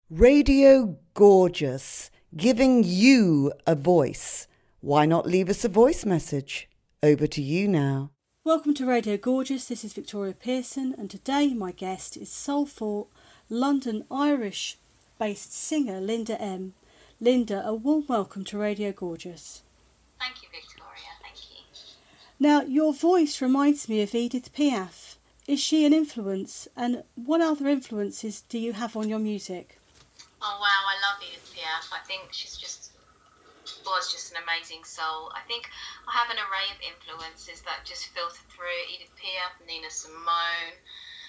Radio Gorgeous, giving you a voice. Why not leave us a voice message? Over to you now. Welcome to Radio Gorgeous. This is Victoria Pearson, and today my guest is soulful London Irish-based singer Linda M. Linda, a warm welcome to Radio Gorgeous. Thank you, Victoria. Thank you. Now, your voice reminds me of Edith Piaf. Is she an influence, and what other influences do you have on your music? Oh wow, I love Edith Piaf. I think she's was just an amazing soul. I think I have an array of influences that just filter through. Edith Piaf, Nina Simone,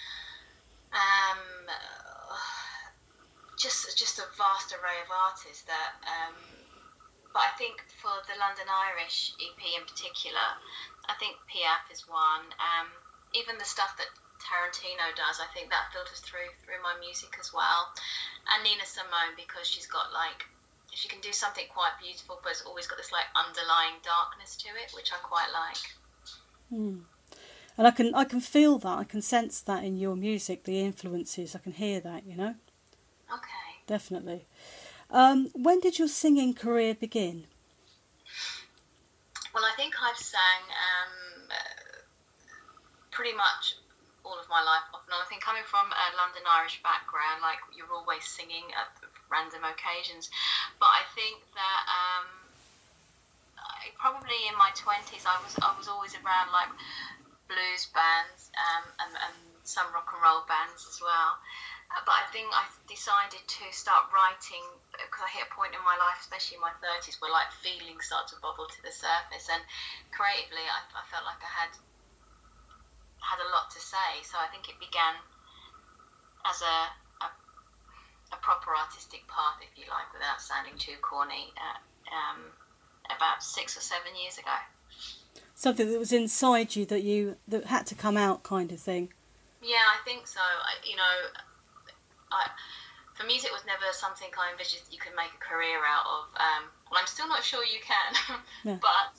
just a vast array of artists that. But I think for the London Irish EP in particular, I think Piaf is one. Even the stuff that Tarantino does, I think that filters through my music as well. And Nina Simone, because she can do something quite beautiful, but it's always got this like underlying darkness to it, which I quite like. And I can feel that, I can sense that in your music, the influences, I can hear that, you know. Okay. Definitely. When did your singing career begin? Well, I think I've sang pretty much all of my life off and on. I think coming from a London Irish background, like you're always singing at random occasions. But I think that probably in my 20s I was always around like blues bands and some rock and roll bands as well. But I think I decided to start writing because I hit a point in my life, especially in my 30s, where like feelings start to bubble to the surface, and creatively I felt like I had a lot to say. So I think it began as a proper artistic path, if you like, without sounding too corny, about 6 or 7 years ago. Something that was inside you that had to come out, kind of thing. Yeah, I think so. For music was never something I envisioned you could make a career out of. Well, I'm still not sure you can, yeah. but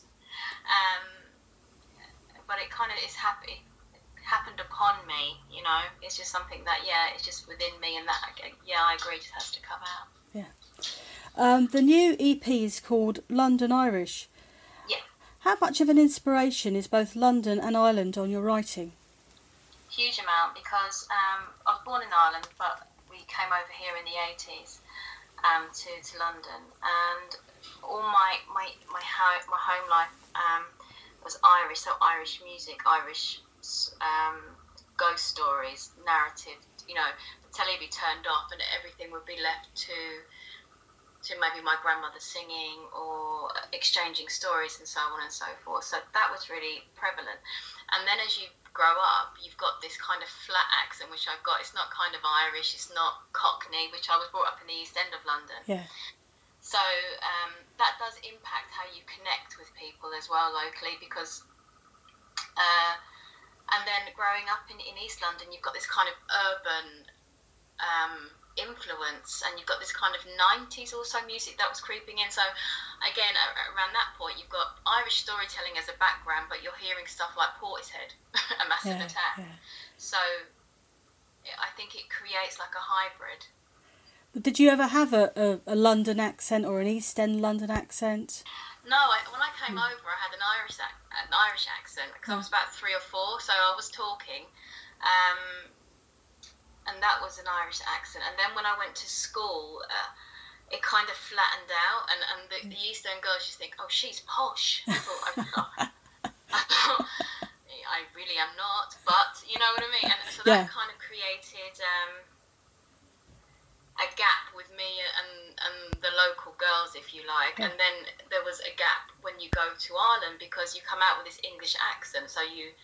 it kind of is happy. Happened upon me, you know. It's just something that, it's just within me, and that, I agree, it has to come out. Yeah. The new EP is called London Irish. Yeah. How much of an inspiration is both London and Ireland on your writing? Huge amount, because I was born in Ireland, but we came over here in the 80s to London, and all my home life was Irish, so Irish music, Irish ghost stories, narrative, you know, the telly would be turned off and everything would be left to maybe my grandmother singing or exchanging stories and so on and so forth. So that was really prevalent. And then as you grow up, you've got this kind of flat accent, which I've got. It's not kind of Irish, it's not Cockney, which I was brought up in the East End of London. Yeah. So that does impact how you connect with people as well locally, because and then growing up in East London, you've got this kind of urban influence, and you've got this kind of 90s also music that was creeping in. So again, around that point, you've got Irish storytelling as a background, but you're hearing stuff like Portishead, A Massive Attack. Yeah. So I think it creates like a hybrid. But did you ever have a London accent or an East End London accent? No, when I came over, I had an Irish accent, because I was about 3 or 4, so I was talking, and that was an Irish accent. And then when I went to school, it kind of flattened out, and the East End girls just think, oh, she's posh. I thought, I really am not, but you know what I mean? And so that kind of created a gap with me and the local girls, if you like. And then there was a gap when you go to Ireland, because you come out with this English accent, so you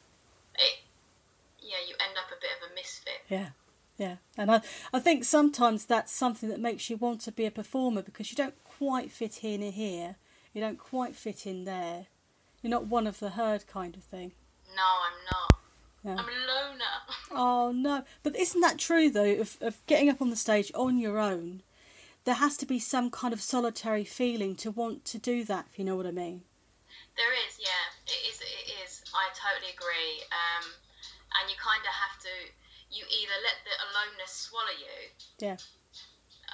end up a bit of a misfit. Yeah. And I think sometimes that's something that makes you want to be a performer, because you don't quite fit in here, you don't quite fit in there, you're not one of the herd kind of thing. No, I'm not. Yeah. I'm a loner. Oh no, but isn't that true though, of getting up on the stage on your own? There has to be some kind of solitary feeling to want to do that, if you know what I mean. There is, yeah, it is. I totally agree. And you kind of have to, you either let the aloneness swallow you,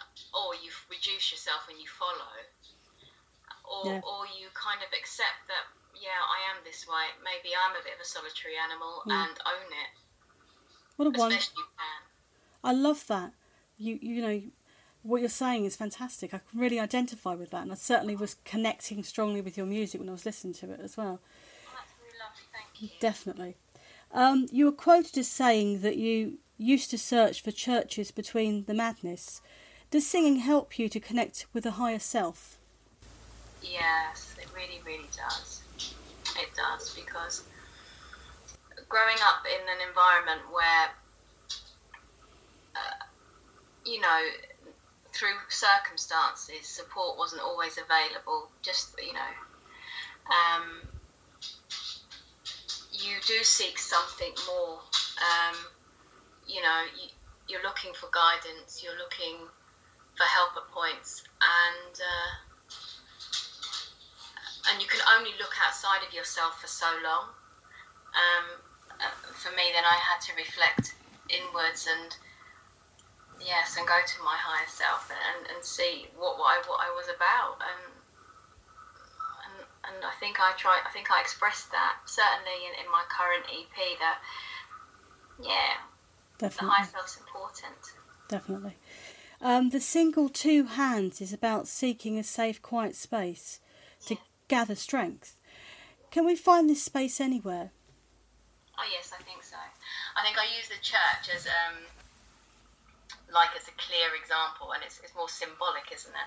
reduce yourself and you follow, or you kind of accept that, yeah, I am this way. Maybe I'm a bit of a solitary animal and own it. What a as best you can. I love that. You know, what you're saying is fantastic. I can really identify with that, and I certainly was connecting strongly with your music when I was listening to it as well. Oh, that's really lovely, thank you. Definitely. You were quoted as saying that you used to search for churches between the madness. Does singing help you to connect with a higher self? Yes, it really, really does. It does, because growing up in an environment where, you know, through circumstances, support wasn't always available, just, you know, you do seek something more. You know, you're looking for guidance, you're looking for help at points, and you can only look outside of yourself for so long. For me, then I had to reflect inwards and go to my higher self and see what I was about, and I think I expressed that certainly in my current EP, that Definitely. The higher self's important. Definitely. The single Two Hands is about seeking a safe, quiet space to gather strength. Can we find this space anywhere? Oh yes, I think so. I think I use the church as like it's a clear example, and it's more symbolic, isn't it?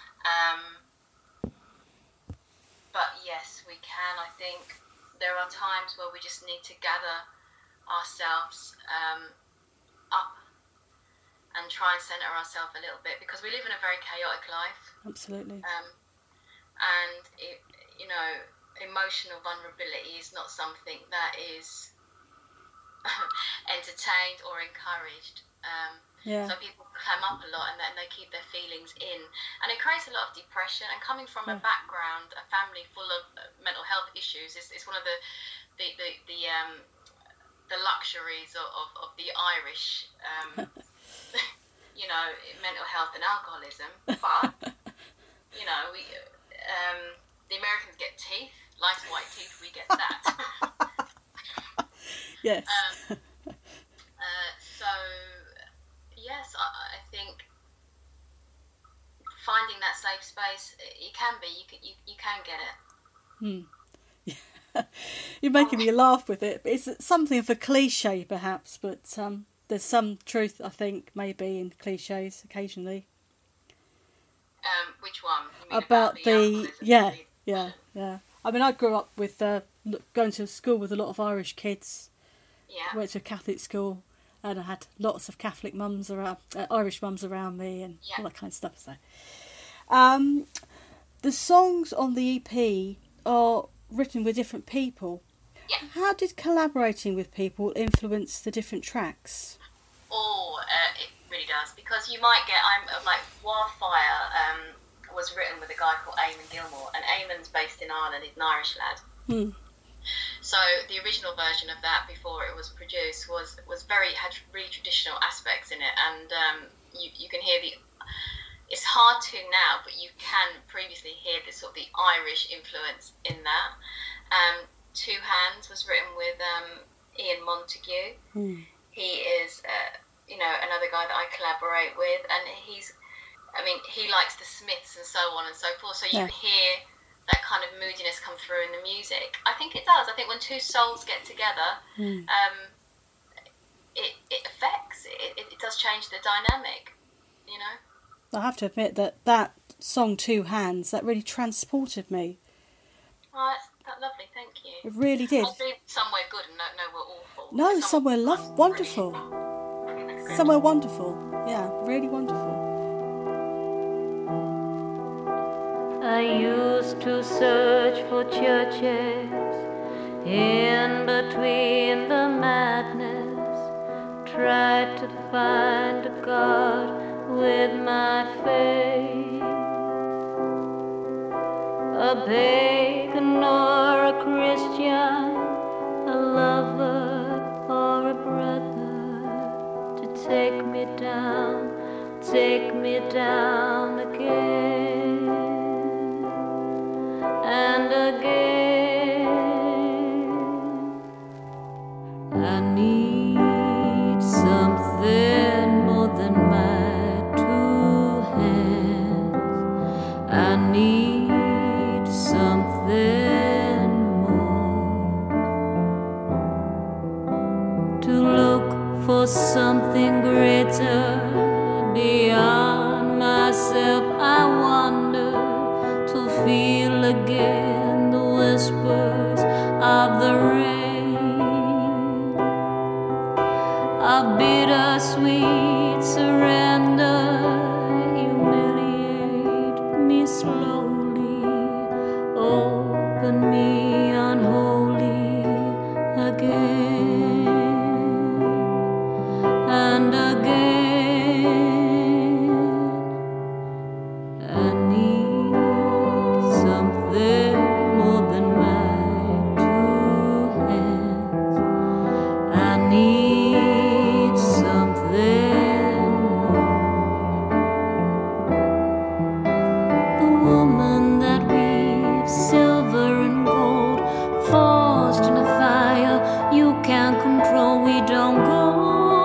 But yes, we can. I think there are times where we just need to gather ourselves up and try and centre ourselves a little bit, because we live in a very chaotic life. Absolutely. And it, you know, emotional vulnerability is not something that is entertained or encouraged. So people clam up a lot, and then they keep their feelings in, and it creates a lot of depression. And coming from a background, a family full of mental health issues, is one of the luxuries of the Irish, you know, mental health and alcoholism. But you know, we the Americans get teeth, nice white teeth. We get that. Yes. So yes, I think finding that safe space, it can be. You can get it. You're making me laugh with it. It's something of a cliche, perhaps, but there's some truth, I think, maybe in cliches occasionally. Which one? You mean about the yeah. I mean, I grew up with going to school with a lot of Irish kids. Yeah. Went to a Catholic school, and I had lots of Catholic mums around, Irish mums around me, and all that kind of stuff. So, the songs on the EP are written with different people. Yeah. How did collaborating with people influence the different tracks? It really does, because you might get, like Wildfire was written with a guy called Eamon Gilmore, and Eamon's based in Ireland. He's an Irish lad. So the original version of that, before it was produced, had really traditional aspects in it, and you can hear it's hard to now, but you can previously hear the sort of the Irish influence in that. Two Hands was written with Ian Montague. He is another guy that I collaborate with, and he likes the Smiths and so on and so forth, so you hear that kind of moodiness come through in the music. I think it does. I think when two souls get together, it affects, it does change the dynamic, you know. I have to admit that song Two Hands, that really transported me. Oh, that's lovely, thank you. It really did. I'll do Somewhere Good and no, we're awful. No, Somewhere wonderful. Somewhere wonderful. Yeah, really wonderful. I used to search for churches in between the madness, tried to find a God with my faith, a pagan or a Christian, a lover or a brother, to take me down the again the whispers of the rain, a bittersweet surrender, humiliate me slowly, open me unholy again and again. I need something more than my two hands. I need something more. The woman that weaves silver and gold, forged in a fire you can't control, we don't go.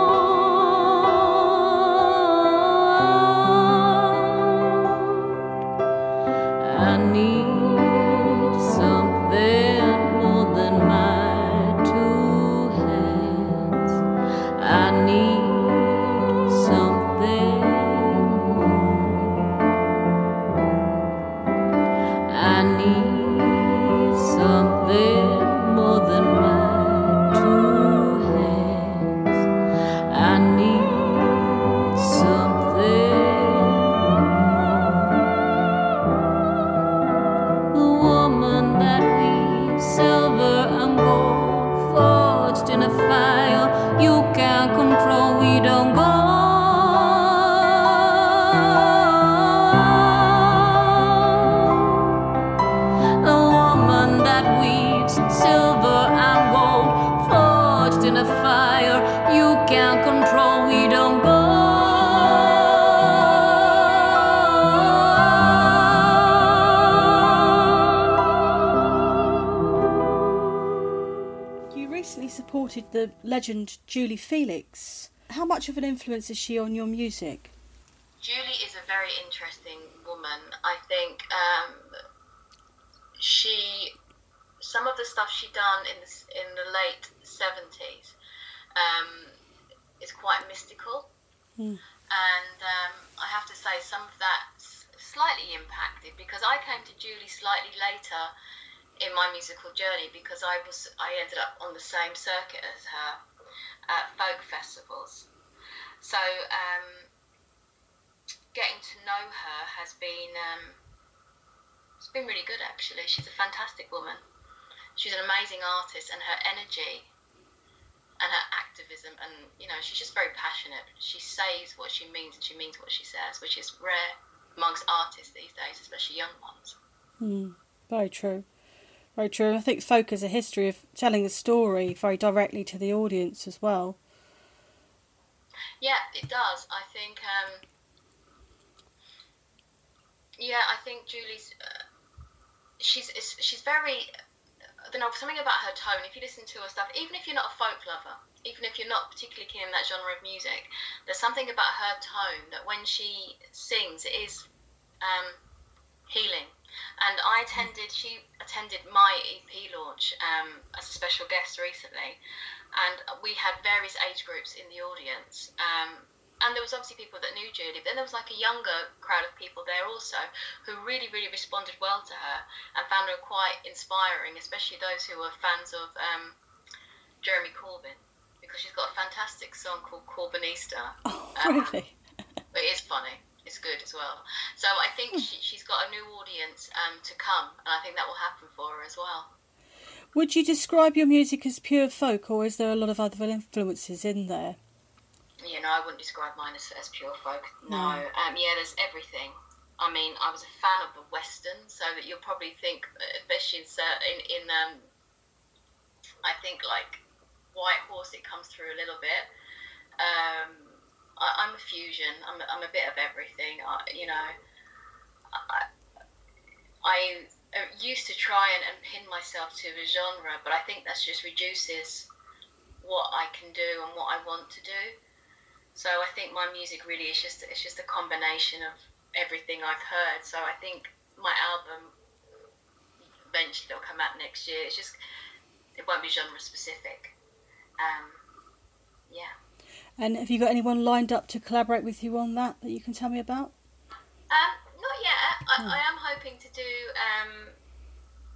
I need something more than my two hands. I need something more. I need something more than my two hands. I need something more. The woman that weaves silver and gold, forged in a fire you can't control, we don't go. The woman that weaves silver and gold, forged in a fire you can't control, we don't go. You recently supported the legend Julie Felix. How much of an influence is she on your music? Julie is a very interesting woman. I think some of the stuff she done in the late 70s is quite mystical, and I have to say some of that's slightly impacted because I came to Julie slightly later in my musical journey because I ended up on the same circuit as her at folk festivals. So getting to know her has been it's been really good actually. She's a fantastic woman. She's an amazing artist, and her energy and her activism, and she's just very passionate. She says what she means and she means what she says, which is rare amongst artists these days, especially young ones. Very true. Very true. I think folk has a history of telling a story very directly to the audience as well. Yeah, it does. I think. I think Julie's. She's very. I don't know, something about her tone. If you listen to her stuff, even if you're not a folk lover, even if you're not particularly keen in that genre of music, there's something about her tone that when she sings, it is healing. And she attended my EP launch as a special guest recently, and we had various age groups in the audience. And there was obviously people that knew Julie, but then there was like a younger crowd of people there also who really, really responded well to her and found her quite inspiring, especially those who were fans of Jeremy Corbyn, because she's got a fantastic song called Corbynista. Oh, really? But it is funny. It's good as well. So I think she's got a new audience to come, and I think that will happen for her as well. Would you describe your music as pure folk, or is there a lot of other influences in there? I wouldn't describe mine as pure folk. No. There's everything. I mean, I was a fan of the Western, so that you'll probably think, especially in I think like White Horse, it comes through a little bit. I'm a fusion. I'm a bit of everything. I used to try and pin myself to a genre, but I think that just reduces what I can do and what I want to do. So I think my music really is just a combination of everything I've heard. So I think my album eventually will come out next year. It won't be genre specific. And have you got anyone lined up to collaborate with you on that you can tell me about? Not yet. I am hoping to do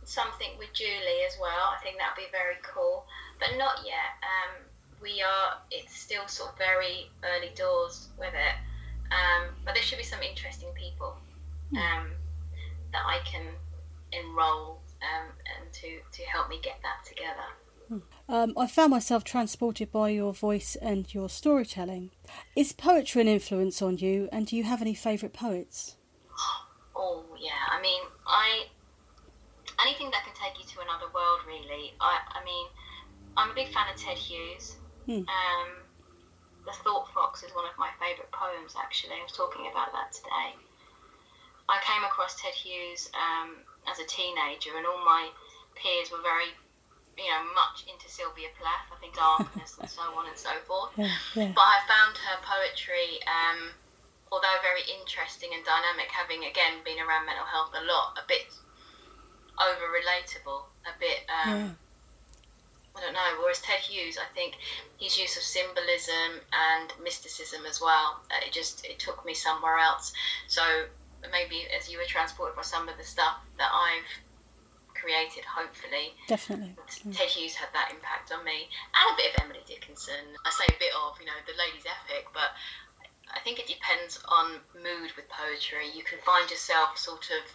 something with Julie as well. I think that would be very cool, but not yet. It's still sort of very early doors with it, but there should be some interesting people that I can enroll and to help me get that together. I found myself transported by your voice and your storytelling. Is poetry an influence on you, and do you have any favourite poets? Oh yeah, I mean, anything that can take you to another world, really. I mean, I'm a big fan of Ted Hughes. The Thought Fox is one of my favourite poems, actually. I was talking about that today. I came across Ted Hughes as a teenager, and all my peers were very, much into Sylvia Plath, I think Darkness and so on and so forth. Yeah. But I found her poetry, although very interesting and dynamic, having, again, been around mental health a lot, a bit over-relatable, a bit... I don't know, whereas Ted Hughes, I think his use of symbolism and mysticism as well, it took me somewhere else. So maybe as you were transported by some of the stuff that I've created, hopefully. Definitely. Ted Hughes had that impact on me. And a bit of Emily Dickinson. I say a bit of, the lady's epic, but I think it depends on mood with poetry. You can find yourself sort of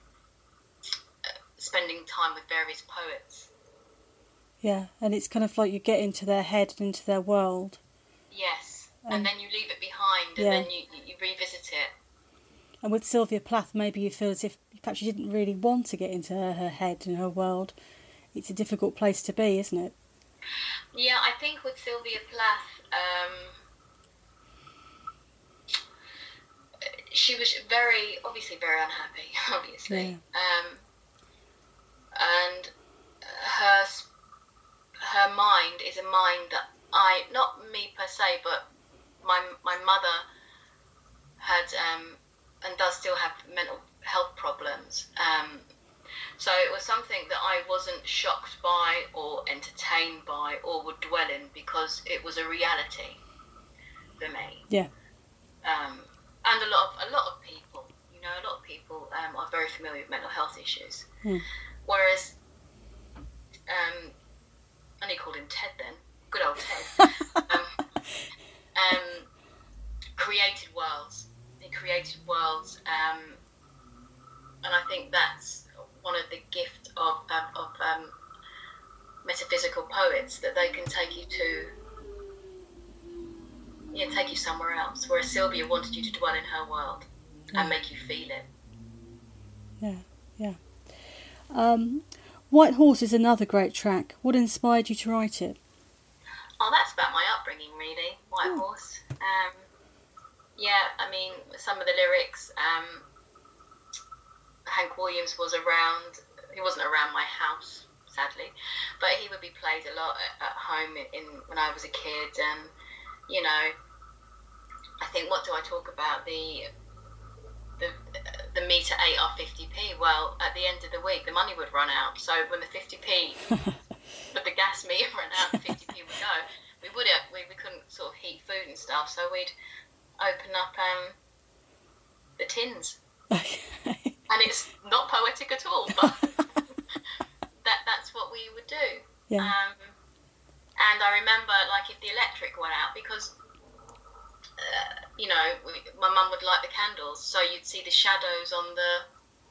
spending time with various poets. Yeah, and it's kind of like you get into their head and into their world. Yes, and then you leave it behind, and then you revisit it. And with Sylvia Plath, maybe you feel as if perhaps you didn't really want to get into her head and her world. It's a difficult place to be, isn't it? Yeah, I think with Sylvia Plath, she was obviously very unhappy, obviously. Yeah. And her mind is a mind that not me per se, but my mother had and does still have mental health problems. So it was something that I wasn't shocked by or entertained by or would dwell in, because it was a reality for me. Yeah. And a lot of people, a lot of people are very familiar with mental health issues. Whereas, I only called him Ted then, good old Ted, created worlds. He created worlds, and I think that's one of the gifts of metaphysical poets, that they can take you take you somewhere else. Whereas Sylvia wanted you to dwell in her world and make you feel it. Yeah. White Horse is another great track. What inspired you to write it? Oh, that's about my upbringing, really. White Horse. I mean, some of the lyrics, Hank Williams was around. He wasn't around my house, sadly, but he would be played a lot at home when I was a kid. And, I think, what do I talk about? The meter 8R50p. Well, at the end of the week, the money would run out. So when the 50p, but the gas meter ran out, the 50p would go. We couldn't sort of heat food and stuff, so we'd open up the tins. Okay. And it's not poetic at all, but that's what we would do. Yeah. And I remember, like, if the electric went out, because my mum would light the candles, so you'd see the shadows on the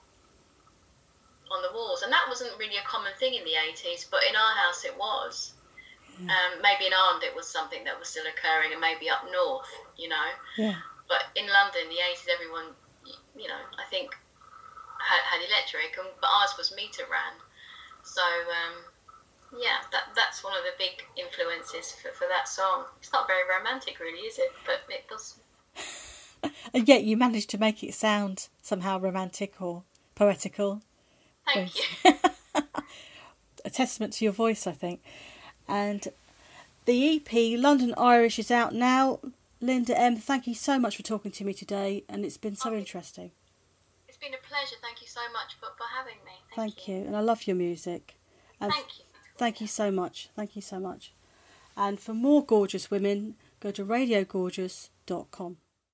walls, and that wasn't really a common thing in the 80s, but in our house it was. Maybe in Ireland it was something that was still occurring, and maybe up north, Yeah. But in London, the 80s, everyone, I think had electric, but ours was meter ran. So that's one of the big influences for that song. It's not very romantic, really, is it? But it does. And yet you managed to make it sound somehow romantic or poetical. Thank you. A testament to your voice, I think. And the EP, London Irish, is out now. Linda M., thank you so much for talking to me today, and it's been so interesting. It's been a pleasure. Thank you so much for having me. Thank you. And I love your music. And thank you. Thank you so much. Thank you so much. And for more gorgeous women, go to radiogorgeous.com.